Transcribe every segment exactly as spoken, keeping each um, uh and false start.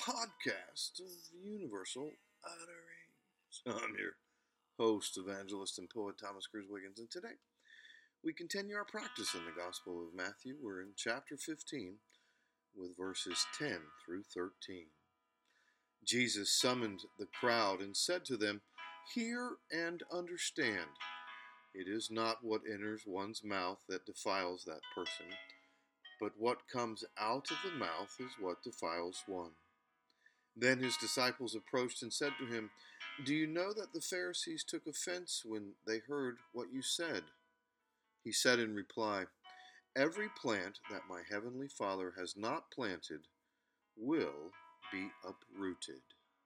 podcast of Universal Utterings. I'm your host, evangelist, and poet Thomas Cruz Wiggins, and today we continue our practice in the Gospel of Matthew. We're in chapter fifteen with verses ten through thirteen. Jesus summoned the crowd and said to them, "Hear and understand. It is not what enters one's mouth that defiles that person, but what comes out of the mouth is what defiles one." Then his disciples approached and said to him, "Do you know that the Pharisees took offense when they heard what you said?" He said in reply, "Every plant that my heavenly Father has not planted will be uprooted."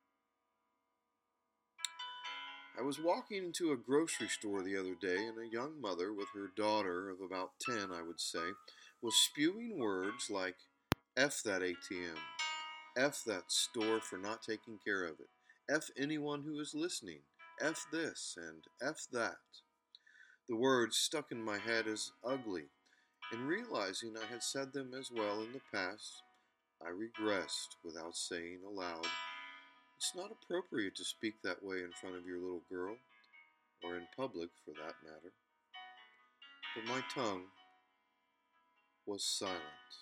I was walking into a grocery store the other day, and a young mother with her daughter of about ten, I would say, was spewing words like, "F that A T M, F that store for not taking care of it, F anyone who is listening, F this, and F that." The words stuck in my head as ugly, and realizing I had said them as well in the past, I regressed without saying aloud, "It's not appropriate to speak that way in front of your little girl, or in public for that matter." But my tongue was silent.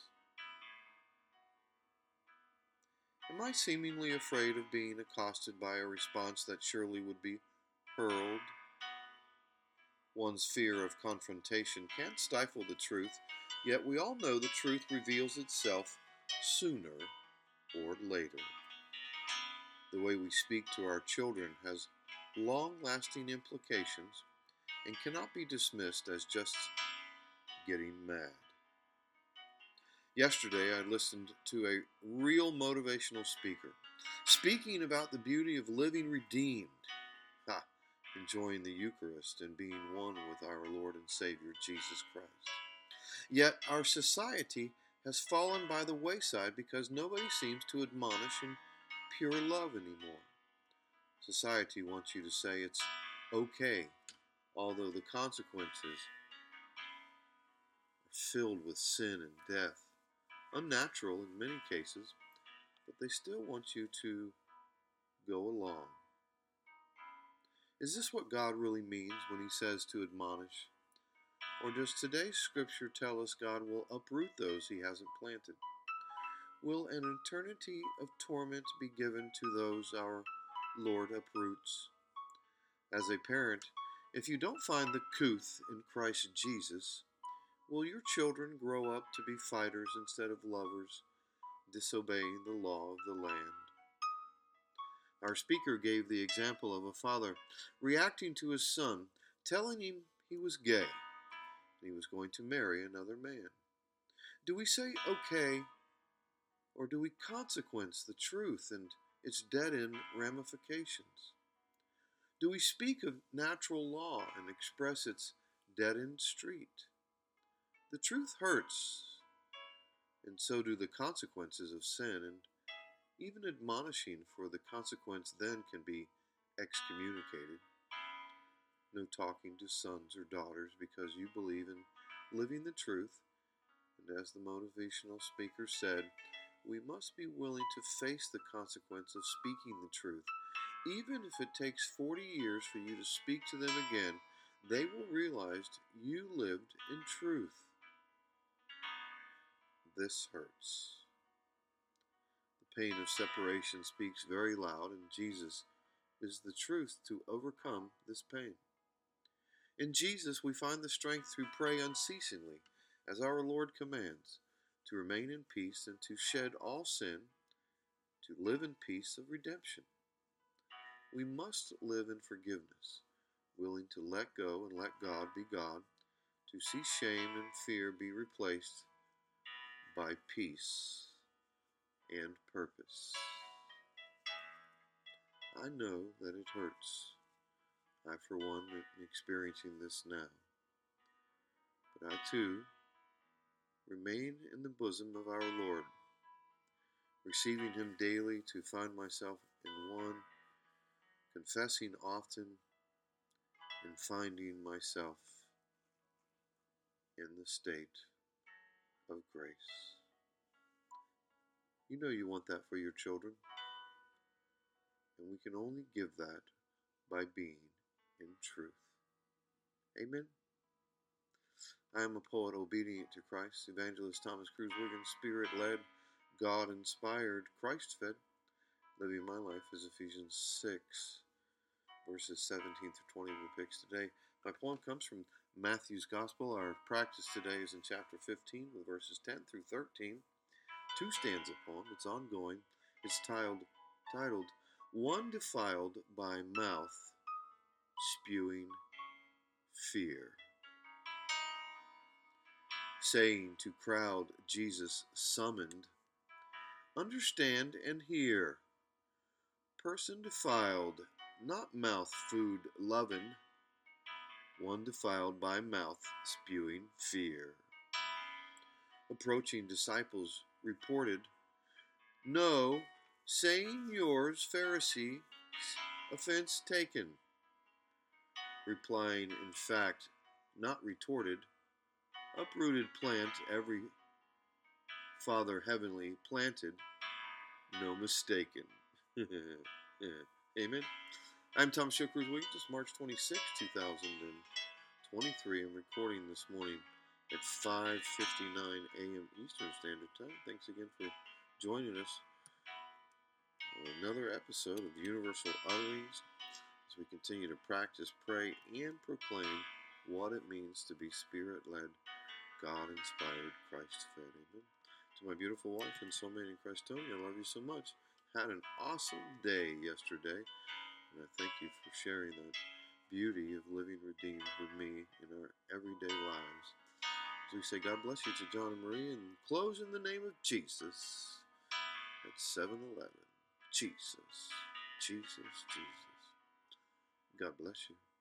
Am I seemingly afraid of being accosted by a response that surely would be hurled? One's fear of confrontation can't stifle the truth, yet we all know the truth reveals itself sooner or later. The way we speak to our children has long-lasting implications and cannot be dismissed as just getting mad. Yesterday, I listened to a real motivational speaker speaking about the beauty of living redeemed, ha, enjoying the Eucharist and being one with our Lord and Savior, Jesus Christ. Yet our society has fallen by the wayside because nobody seems to admonish in pure love anymore. Society wants you to say it's okay, although the consequences are filled with sin and death. Unnatural in many cases, but they still want you to go along. Is this what God really means when he says to admonish? Or does today's scripture tell us God will uproot those he hasn't planted? Will an eternity of torment be given to those our Lord uproots? As a parent, if you don't find the couth in Christ Jesus, will your children grow up to be fighters instead of lovers, disobeying the law of the land? Our speaker gave the example of a father reacting to his son, telling him he was gay and he was going to marry another man. Do we say okay, or do we consequence the truth and its dead-end ramifications? Do we speak of natural law and express its dead-end street? The truth hurts, and so do the consequences of sin, and even admonishing for the consequence then can be excommunicated. No talking to sons or daughters because you believe in living the truth, and as the motivational speaker said, we must be willing to face the consequence of speaking the truth. Even if it takes forty years for you to speak to them again, they will realize you lived in truth. This hurts. The pain of separation speaks very loud, and Jesus is the truth to overcome this pain. In Jesus, we find the strength to pray unceasingly, as our Lord commands, to remain in peace and to shed all sin, to live in peace of redemption. We must live in forgiveness, willing to let go and let God be God, to see shame and fear be replaced by peace and purpose. I know that it hurts. I, for one, am experiencing this now. But I, too, remain in the bosom of our Lord, receiving him daily to find myself in one, confessing often, and finding myself in the state of grace. You know you want that for your children, and we can only give that by being in truth. Amen. I am a poet obedient to Christ, Evangelist Thomas Cruz Wiggins, Spirit-led, God-inspired, Christ-fed, living my life as Ephesians six, verses seventeen through twenty depicts today. My poem comes from Matthew's Gospel. Our practice today is in chapter fifteen with verses ten through thirteen. Two stanza poem. It's ongoing. It's titled, titled One Defiled by Mouth Spewing Fear. Saying to crowd Jesus summoned, understand and hear. Person defiled, not mouth food loving, one defiled by mouth spewing fear. Approaching disciples reported, no, saying yours, Pharisee, offense taken. Replying, in fact, not retorted, uprooted plant every Father heavenly planted, no mistaken. Amen. I'm Tom Cruz Wiggins. It's March twenty-sixth, two thousand twenty-three. I'm recording this morning at five fifty-nine a.m. Eastern Standard Time. Thanks again for joining us on another episode of Universal Utterings as we continue to practice, pray, and proclaim what it means to be Spirit-led, God-inspired, Christ-fed. Amen. To my beautiful wife and soulmate in Christ, Tony, I love you so much. Had an awesome day yesterday, and I thank you for sharing that beauty of living redeemed with me in our everyday lives. As we say God bless you to John and Marie, and close in the name of Jesus at seven eleven. Jesus, Jesus, Jesus. God bless you.